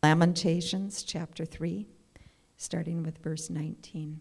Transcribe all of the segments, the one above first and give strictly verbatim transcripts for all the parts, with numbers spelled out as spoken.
Lamentations chapter three, starting with verse nineteen.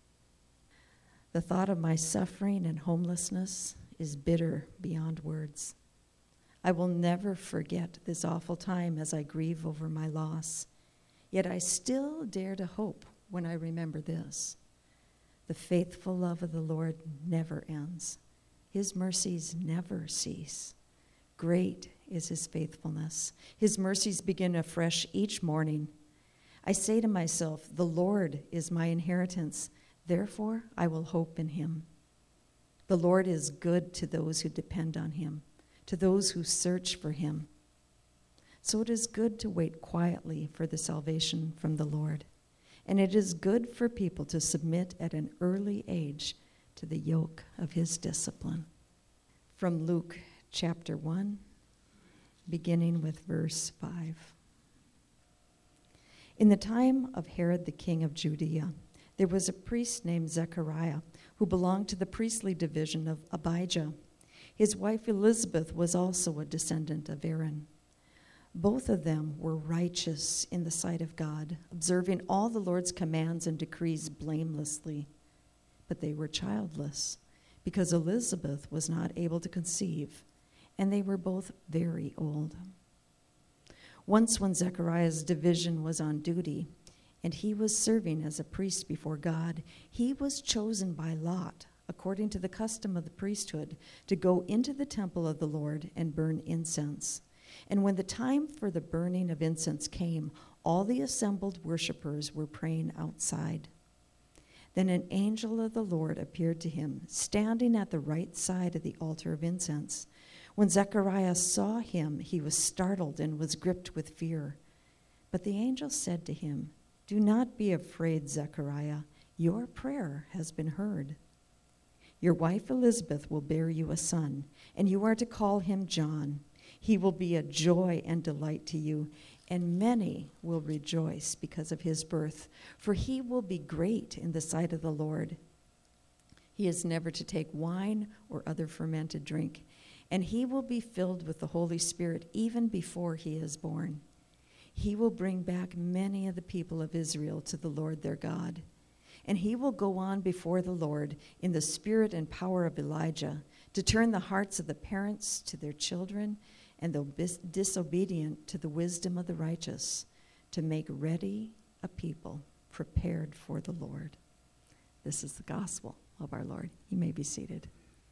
The thought of my suffering and homelessness is bitter beyond words. I will never forget this awful time as I grieve over my loss. Yet I still dare to hope when I remember this. The faithful love of the Lord never ends. His mercies never cease. Great is his faithfulness. His mercies begin afresh each morning. I say to myself, the Lord is my inheritance. Therefore, I will hope in him. The Lord is good to those who depend on him, to those who search for him. So it is good to wait quietly for the salvation from the Lord. And it is good for people to submit at an early age to the yoke of his discipline. From Luke chapter one, beginning with verse five. In the time of Herod the king of Judea, there was a priest named Zechariah who belonged to the priestly division of Abijah. His wife Elizabeth was also a descendant of Aaron. Both of them were righteous in the sight of God, observing all the Lord's commands and decrees blamelessly. But they were childless, because Elizabeth was not able to conceive, and they were both very old. Once when Zechariah's division was on duty, and he was serving as a priest before God, he was chosen by lot, according to the custom of the priesthood, to go into the temple of the Lord and burn incense. And when the time for the burning of incense came, all the assembled worshipers were praying outside. Then an angel of the Lord appeared to him, standing at the right side of the altar of incense. When Zechariah saw him, he was startled and was gripped with fear. But the angel said to him, "Do not be afraid, Zechariah. Your prayer has been heard. Your wife Elizabeth will bear you a son, and you are to call him John. He will be a joy and delight to you, and many will rejoice because of his birth, for he will be great in the sight of the Lord. He is never to take wine or other fermented drink, and he will be filled with the Holy Spirit even before he is born. He will bring back many of the people of Israel to the Lord their God, and he will go on before the Lord in the spirit and power of Elijah, to turn the hearts of the parents to their children, and the disobedient to the wisdom of the righteous, to make ready a people prepared for the Lord." This is the gospel of our Lord. You may be seated.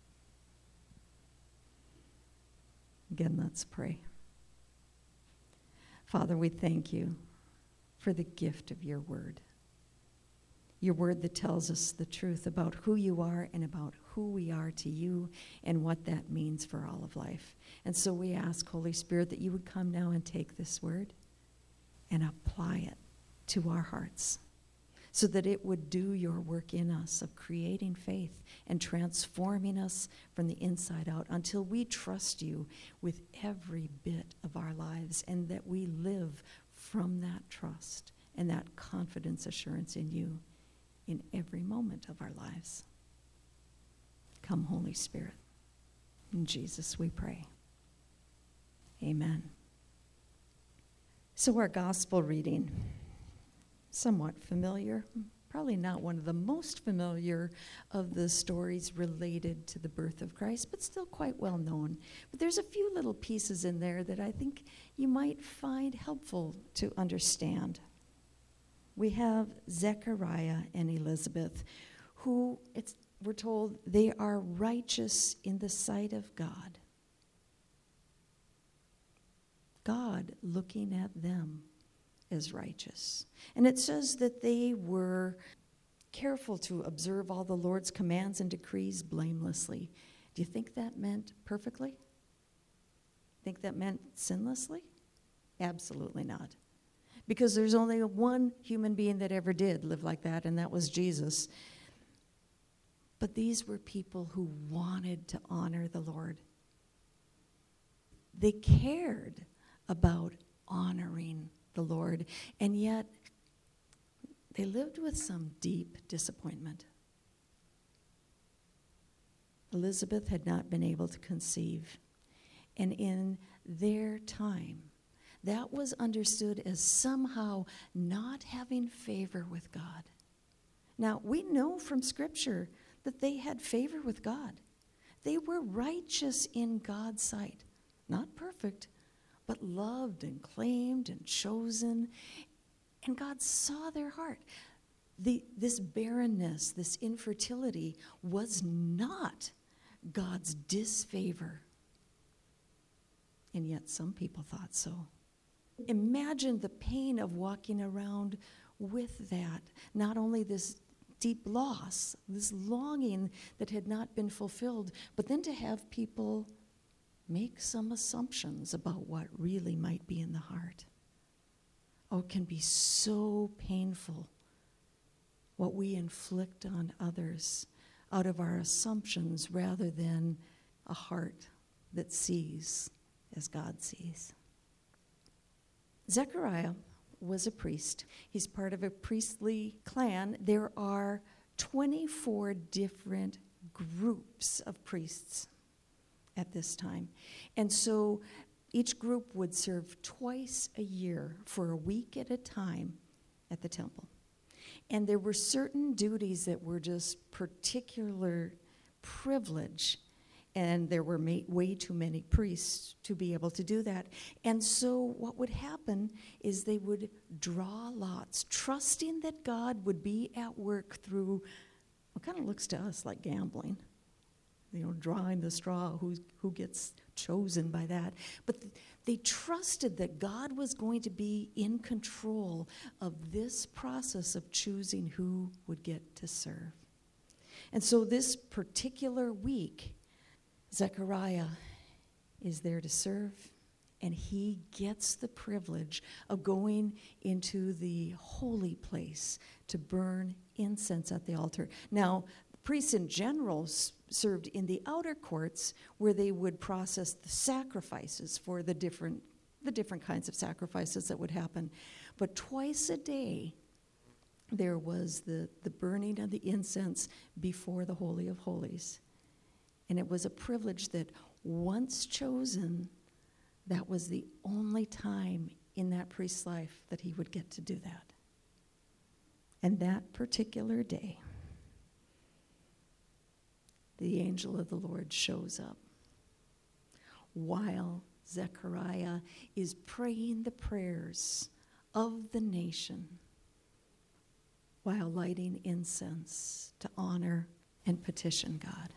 Again, let's pray. Father, we thank you for the gift of your word. Your word that tells us the truth about who you are and about who we are to you and what that means for all of life. And so we ask, Holy Spirit, that you would come now and take this word and apply it to our hearts so that it would do your work in us of creating faith and transforming us from the inside out until we trust you with every bit of our lives, and that we live from that trust and that confidence assurance in you in every moment of our lives. Come, Holy Spirit. In Jesus we pray. Amen. So our gospel reading, somewhat familiar, probably not one of the most familiar of the stories related to the birth of Christ, but still quite well known. But there's a few little pieces in there that I think you might find helpful to understand. We have Zechariah and Elizabeth, who it's, we're told they are righteous in the sight of God. God looking at them as righteous. And it says that they were careful to observe all the Lord's commands and decrees blamelessly. Do you think that meant perfectly? Think that meant sinlessly? Absolutely not. Because there's only one human being that ever did live like that, and that was Jesus. But these were people who wanted to honor the Lord. They cared about honoring the Lord, and yet they lived with some deep disappointment. Elizabeth had not been able to conceive, and in their time, that was understood as somehow not having favor with God. Now, we know from Scripture that they had favor with God. They were righteous in God's sight. Not perfect, but loved and claimed and chosen. And God saw their heart. The, this barrenness, this infertility was not God's disfavor. And yet some people thought so. Imagine the pain of walking around with that. Not only this deep loss, this longing that had not been fulfilled, but then to have people make some assumptions about what really might be in the heart. Oh, it can be so painful what we inflict on others out of our assumptions rather than a heart that sees as God sees. Zechariah was a priest. He's part of a priestly clan. There are twenty-four different groups of priests at this time. And so each group would serve twice a year for a week at a time at the temple. And there were certain duties that were just particular privilege, and there were ma- way too many priests to be able to do that. And so what would happen is they would draw lots, trusting that God would be at work through what kind of looks to us like gambling. You know, drawing the straw, who, who gets chosen by that. But th- they trusted that God was going to be in control of this process of choosing who would get to serve. And so this particular week, Zechariah is there to serve, and he gets the privilege of going into the holy place to burn incense at the altar. Now, priests in general s- served in the outer courts where they would process the sacrifices for the different the different kinds of sacrifices that would happen. But twice a day there was the, the burning of the incense before the Holy of Holies. And it was a privilege that once chosen, that was the only time in that priest's life that he would get to do that. And that particular day, the angel of the Lord shows up while Zechariah is praying the prayers of the nation while lighting incense to honor and petition God.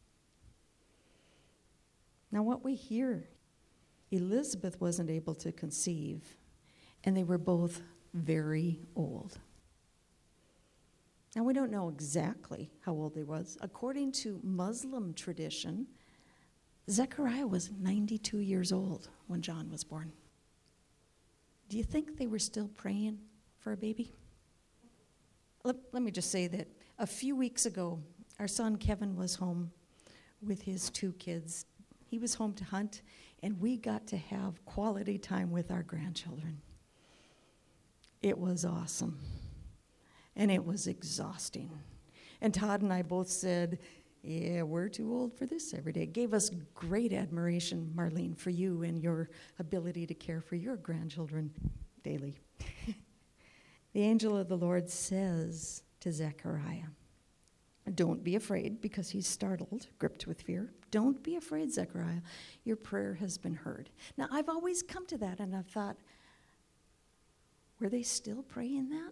Now, what we hear, Elizabeth wasn't able to conceive, and they were both very old. Now, we don't know exactly how old they was. According to Muslim tradition, Zechariah was ninety-two years old when John was born. Do you think they were still praying for a baby? Let, let me just say that a few weeks ago, our son Kevin was home with his two kids. He was home to hunt, and we got to have quality time with our grandchildren. It was awesome. And it was exhausting. And Todd and I both said, yeah, we're too old for this every day. It gave us great admiration, Marlene, for you and your ability to care for your grandchildren daily. The angel of the Lord says to Zechariah, don't be afraid, because he's startled, gripped with fear. Don't be afraid, Zechariah. Your prayer has been heard. Now, I've always come to that, and I've thought, were they still praying that?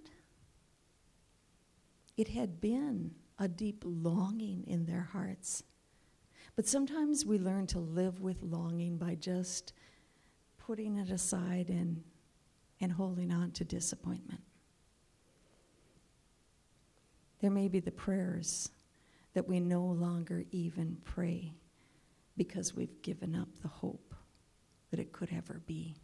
It had been a deep longing in their hearts. But sometimes we learn to live with longing by just putting it aside and, and holding on to disappointment. There may be the prayers that we no longer even pray because we've given up the hope that it could ever be.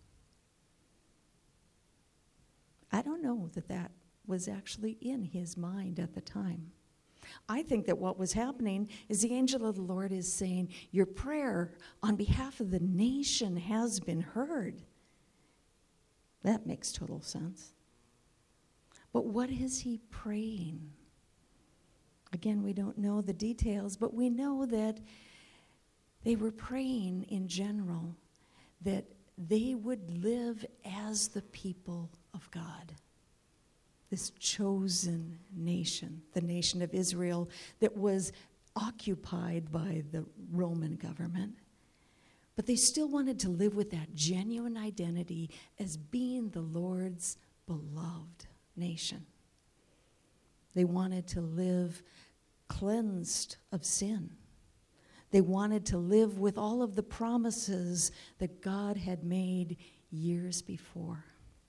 I don't know that that was actually in his mind at the time. I think that what was happening is the angel of the Lord is saying, your prayer on behalf of the nation has been heard. That makes total sense. But what is he praying? Again, we don't know the details, but we know that they were praying in general that they would live as the people of God. This chosen nation, the nation of Israel that was occupied by the Roman government. But they still wanted to live with that genuine identity as being the Lord's beloved nation. They wanted to live cleansed of sin. They wanted to live with all of the promises that God had made years before.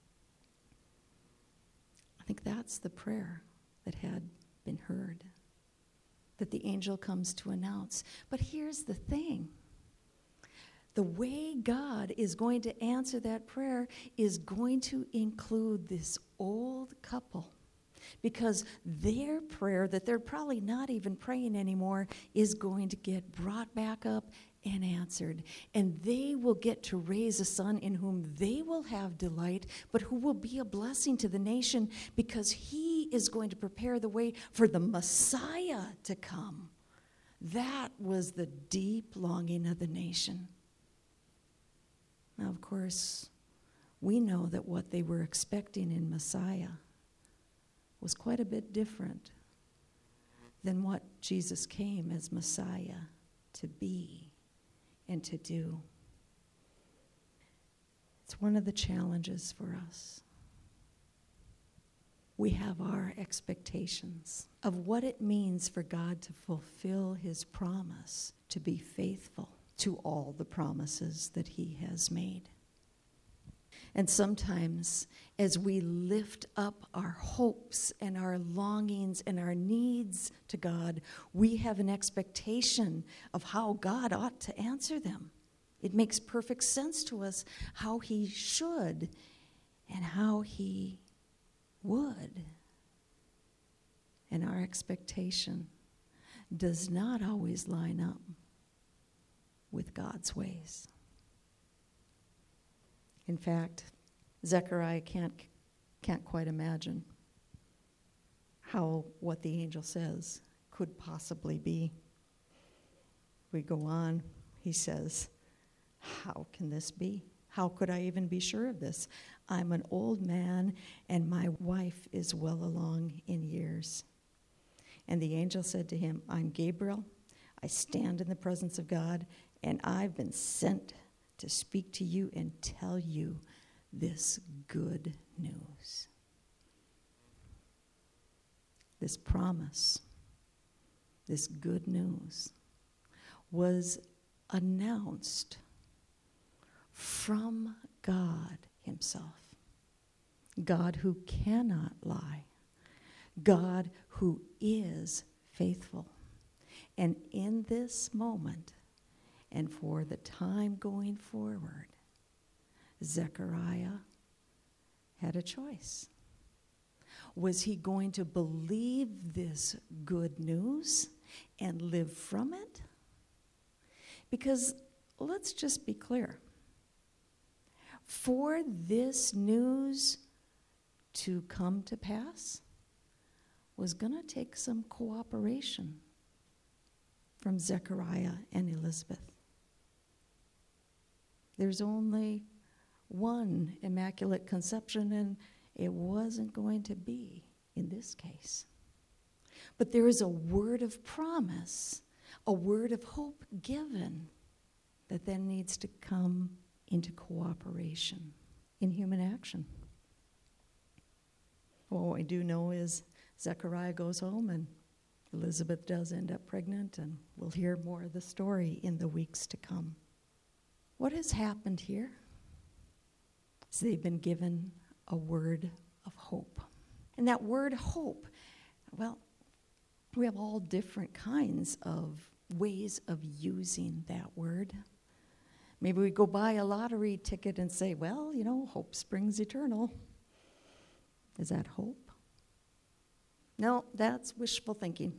I think that's the prayer that had been heard, that the angel comes to announce. But here's the thing. The way God is going to answer that prayer is going to include this old couple, because their prayer that they're probably not even praying anymore is going to get brought back up and answered. And they will get to raise a son in whom they will have delight, but who will be a blessing to the nation, because he is going to prepare the way for the Messiah to come. That was the deep longing of the nation. Now, of course, we know that what they were expecting in Messiah was quite a bit different than what Jesus came as Messiah to be and to do. It's one of the challenges for us. We have our expectations of what it means for God to fulfill his promise to be faithful to all the promises that he has made. And sometimes as we lift up our hopes and our longings and our needs to God, we have an expectation of how God ought to answer them. It makes perfect sense to us how he should and how he would. And our expectation does not always line up with God's ways. In fact, Zechariah can't, can't quite imagine how what the angel says could possibly be. We go on, he says, how can this be? How could I even be sure of this? I'm an old man, and my wife is well along in years. And the angel said to him, I'm Gabriel. I stand in the presence of God, and I've been sent to speak to you and tell you this good news. This promise, this good news, was announced from God himself. God who cannot lie. God who is faithful. And in this moment, and for the time going forward, Zechariah had a choice. Was he going to believe this good news and live from it? Because let's just be clear. For this news to come to pass was going to take some cooperation from Zechariah and Elizabeth. There's only one immaculate conception, and it wasn't going to be in this case. But there is a word of promise, a word of hope given that then needs to come into cooperation in human action. Well, what we do know is Zechariah goes home and Elizabeth does end up pregnant, and we'll hear more of the story in the weeks to come. What has happened here is they've been given a word of hope. And that word hope, well, we have all different kinds of ways of using that word. Maybe we go buy a lottery ticket and say, well, you know, hope springs eternal. Is that hope? No, that's wishful thinking.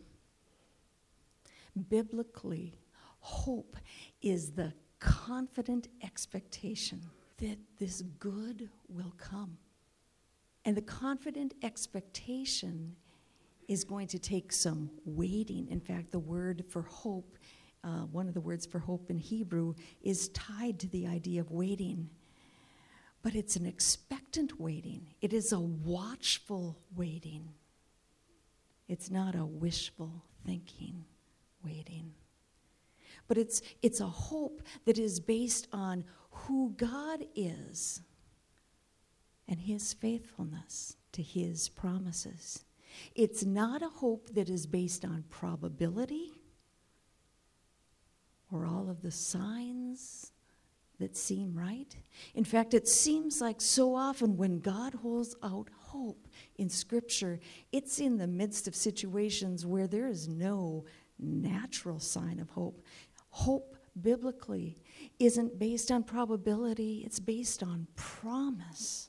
Biblically, hope is the confident expectation that this good will come. And the confident expectation is going to take some waiting. In fact, the word for hope, uh, one of the words for hope in Hebrew, is tied to the idea of waiting. But it's an expectant waiting. It is a watchful waiting. It's not a wishful thinking waiting. But it's, it's a hope that is based on who God is and his faithfulness to his promises. It's not a hope that is based on probability or all of the signs that seem right. In fact, it seems like so often when God holds out hope in Scripture, it's in the midst of situations where there is no natural sign of hope. Hope biblically isn't based on probability, it's based on promise.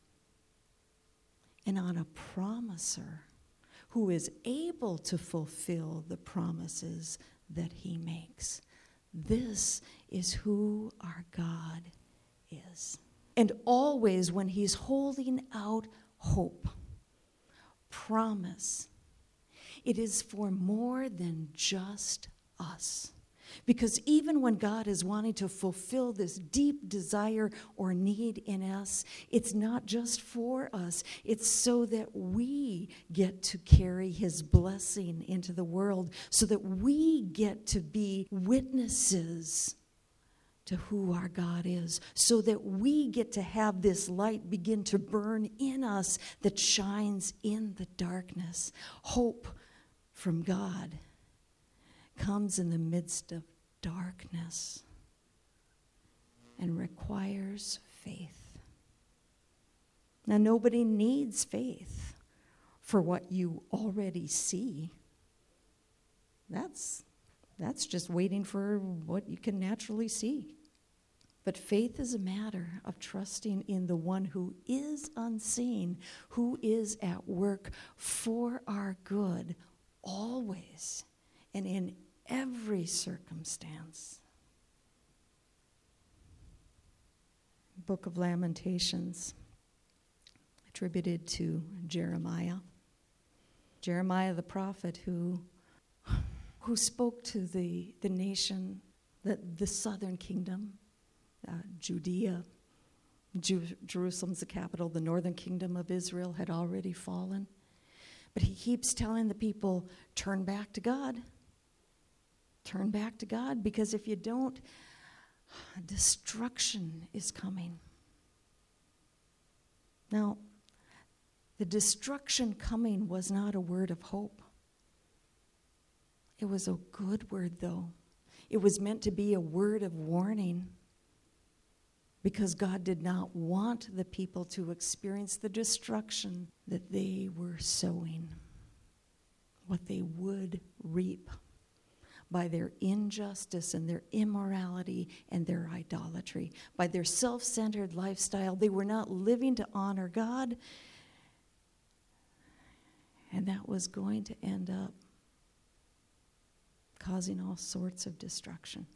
And on a promiser who is able to fulfill the promises that he makes. This is who our God is. And always when he's holding out hope, promise, it is for more than just us. Because even when God is wanting to fulfill this deep desire or need in us, it's not just for us. It's so that we get to carry his blessing into the world, so that we get to be witnesses to who our God is, so that we get to have this light begin to burn in us that shines in the darkness. Hope from God comes in the midst of darkness and requires faith. Now, nobody needs faith for what you already see. That's, that's just waiting for what you can naturally see. But faith is a matter of trusting in the one who is unseen, who is at work for our good always and in every circumstance. Book of Lamentations, attributed to Jeremiah. Jeremiah the prophet who, who spoke to the, the nation, the, the southern kingdom, uh, Judea. Ju- Jerusalem's the capital. The northern kingdom of Israel had already fallen. But he keeps telling the people, turn back to God. Turn back to God, because if you don't, destruction is coming. Now, the destruction coming was not a word of hope. It was a good word, though. It was meant to be a word of warning, because God did not want the people to experience the destruction that they were sowing, what they would reap by their injustice and their immorality and their idolatry, by their self-centered lifestyle. They were not living to honor God, and that was going to end up causing all sorts of destruction.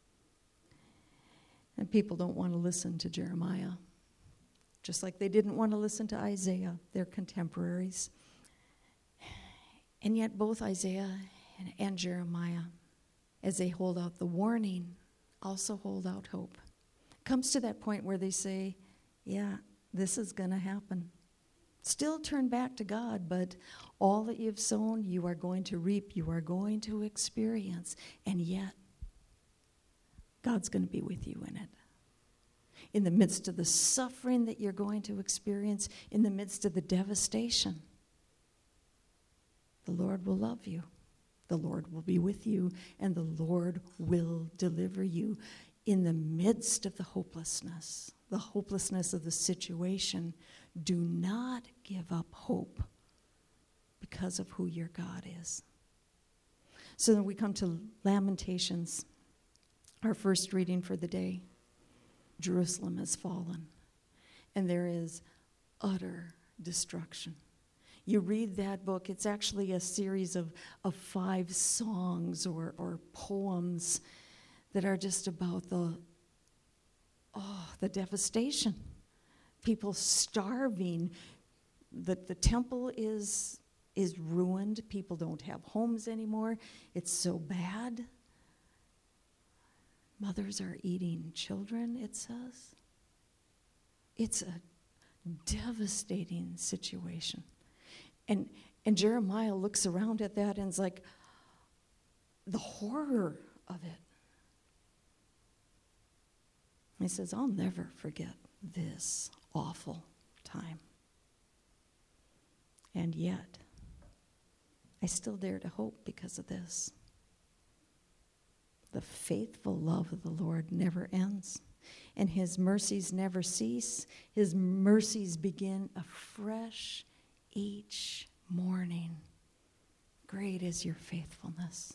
And people don't want to listen to Jeremiah, just like they didn't want to listen to Isaiah, their contemporaries. And yet both Isaiah and, and Jeremiah, as they hold out the warning, also hold out hope. It comes to that point where they say, yeah, this is going to happen. Still turn back to God, but all that you've sown, you are going to reap, you are going to experience, and yet God's going to be with you in it. In the midst of the suffering that you're going to experience, in the midst of the devastation, the Lord will love you. The Lord will be with you, and the Lord will deliver you in the midst of the hopelessness, the hopelessness of the situation. Do not give up hope because of who your God is. So then we come to Lamentations, our first reading for the day. Jerusalem has fallen, and there is utter destruction. You read that book, it's actually a series of, of five songs or, or poems that are just about the, oh, the devastation. People starving. The, the temple is, is ruined. People don't have homes anymore. It's so bad. Mothers are eating children, it says. It's a devastating situation. And and Jeremiah looks around at that and is like, the horror of it. He says, I'll never forget this awful time. And yet, I still dare to hope because of this. The faithful love of the Lord never ends, and his mercies never cease. His mercies begin afresh each morning. Great is your faithfulness.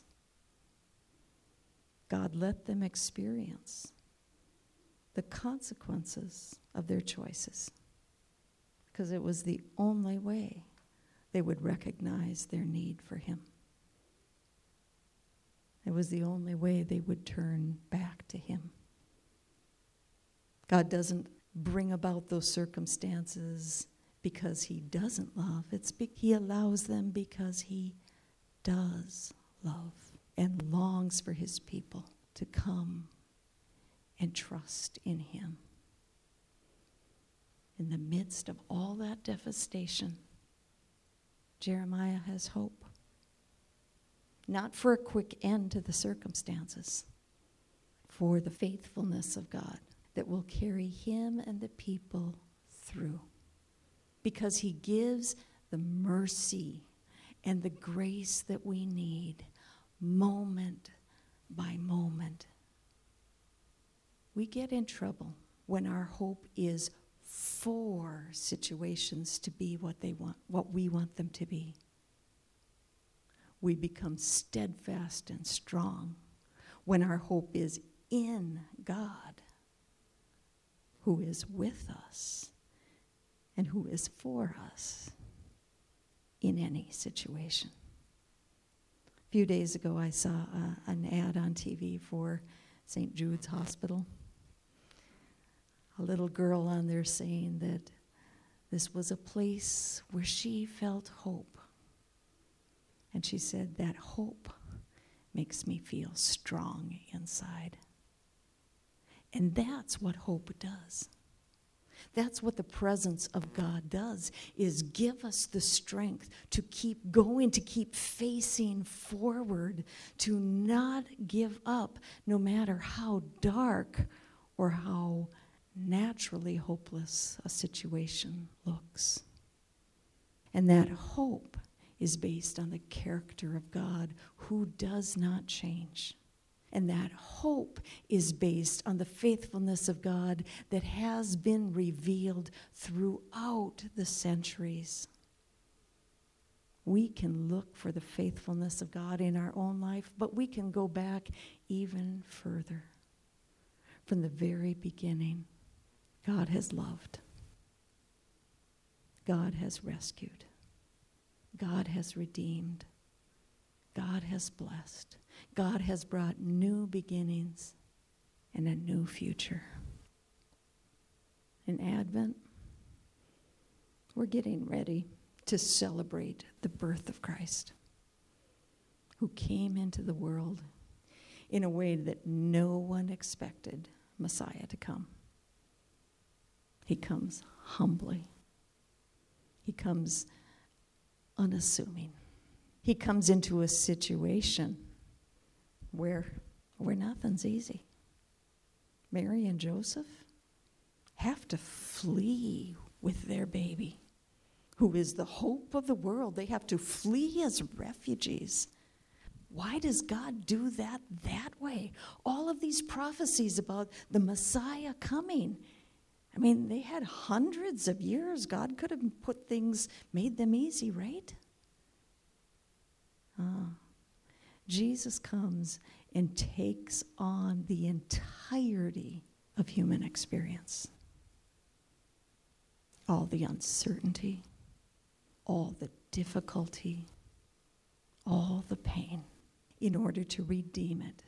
God let them experience the consequences of their choices, because it was the only way they would recognize their need for him. It was the only way they would turn back to him. God doesn't bring about those circumstances because he doesn't love. It's be- he allows them because he does love and longs for his people to come and trust in him. In the midst of all that devastation, Jeremiah has hope. Not for a quick end to the circumstances, for the faithfulness of God that will carry him and the people through. Because he gives the mercy and the grace that we need moment by moment. We get in trouble when our hope is for situations to be what they want, what we want them to be. We become steadfast and strong when our hope is in God, who is with us and who is for us in any situation. A few days ago, I saw uh, an ad on T V for Saint Jude's Hospital. A little girl on there saying that this was a place where she felt hope. And she said, that hope makes me feel strong inside. And that's what hope does. That's what the presence of God does, is give us the strength to keep going, to keep facing forward, to not give up no matter how dark or how naturally hopeless a situation looks. And that hope is based on the character of God, who does not change. And that hope is based on the faithfulness of God that has been revealed throughout the centuries. We can look for the faithfulness of God in our own life, but we can go back even further. From the very beginning, God has loved. God has rescued. God has redeemed. God has blessed. God has brought new beginnings and a new future. In Advent, we're getting ready to celebrate the birth of Christ, who came into the world in a way that no one expected Messiah to come. He comes humbly. He comes unassuming. He comes into a situation where, where nothing's easy. Mary and Joseph have to flee with their baby, who is the hope of the world. They have to flee as refugees. Why does God do that that way? All of these prophecies about the Messiah coming. I mean, they had hundreds of years. God could have put things, made them easy, right? Uh, Jesus comes and takes on the entirety of human experience. All the uncertainty, all the difficulty, all the pain, in order to redeem it,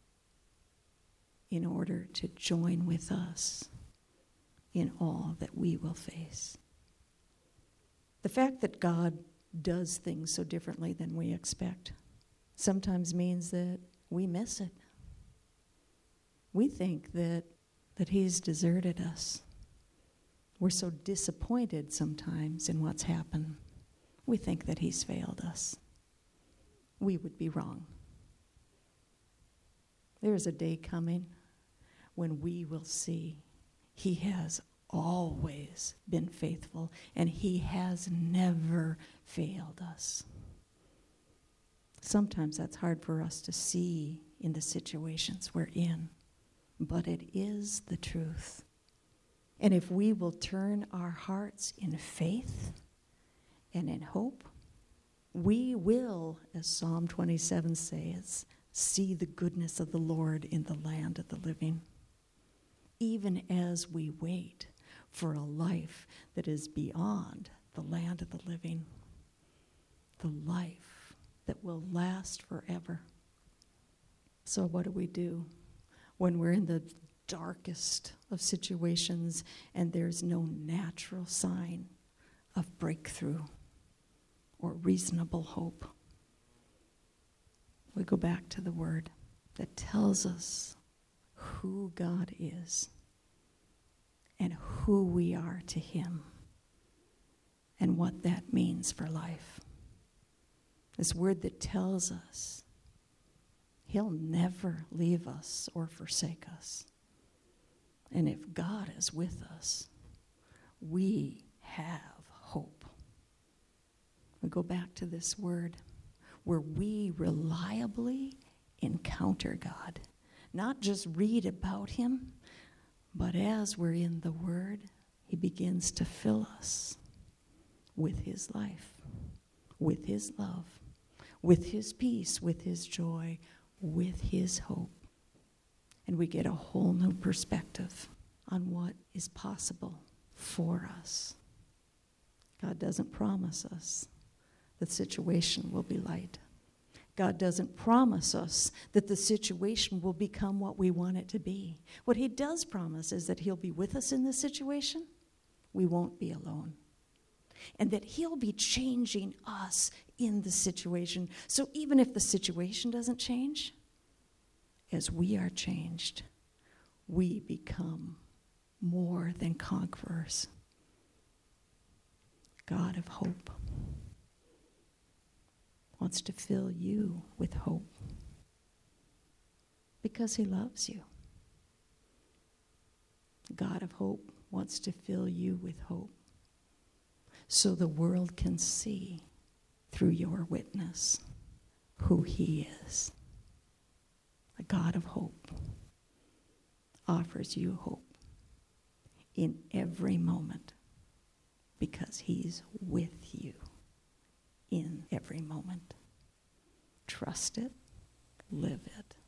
in order to join with us in all that we will face. The fact that God does things so differently than we expect sometimes means that we miss it. We think that, that he's deserted us. We're so disappointed sometimes in what's happened. We think that he's failed us. We would be wrong. There is a day coming when we will see he has always been faithful and he has never failed us. Sometimes that's hard for us to see in the situations we're in, but it is the truth. And if we will turn our hearts in faith and in hope, we will, as Psalm twenty-seven says, see the goodness of the Lord in the land of the living, even as we wait for a life that is beyond the land of the living, the life that will last forever. So what do we do when we're in the darkest of situations and there's no natural sign of breakthrough or reasonable hope? We go back to the word that tells us who God is and who we are to him and what that means for life. This word that tells us he'll never leave us or forsake us. And if God is with us, we have hope. We go back to this word where we reliably encounter God. Not just read about him, but as we're in the word, he begins to fill us with his life, with his love, with his peace, with his joy, with his hope. And we get a whole new perspective on what is possible for us. God doesn't promise us the situation will be light. God doesn't promise us that the situation will become what we want it to be. What he does promise is that he'll be with us in this situation. We won't be alone. And that he'll be changing us in the situation. So even if the situation doesn't change, as we are changed, we become more than conquerors. God of hope wants to fill you with hope because he loves you. God of hope wants to fill you with hope so the world can see through your witness who he is. The God of hope offers you hope in every moment because he's with you in every moment. Trust it, live it.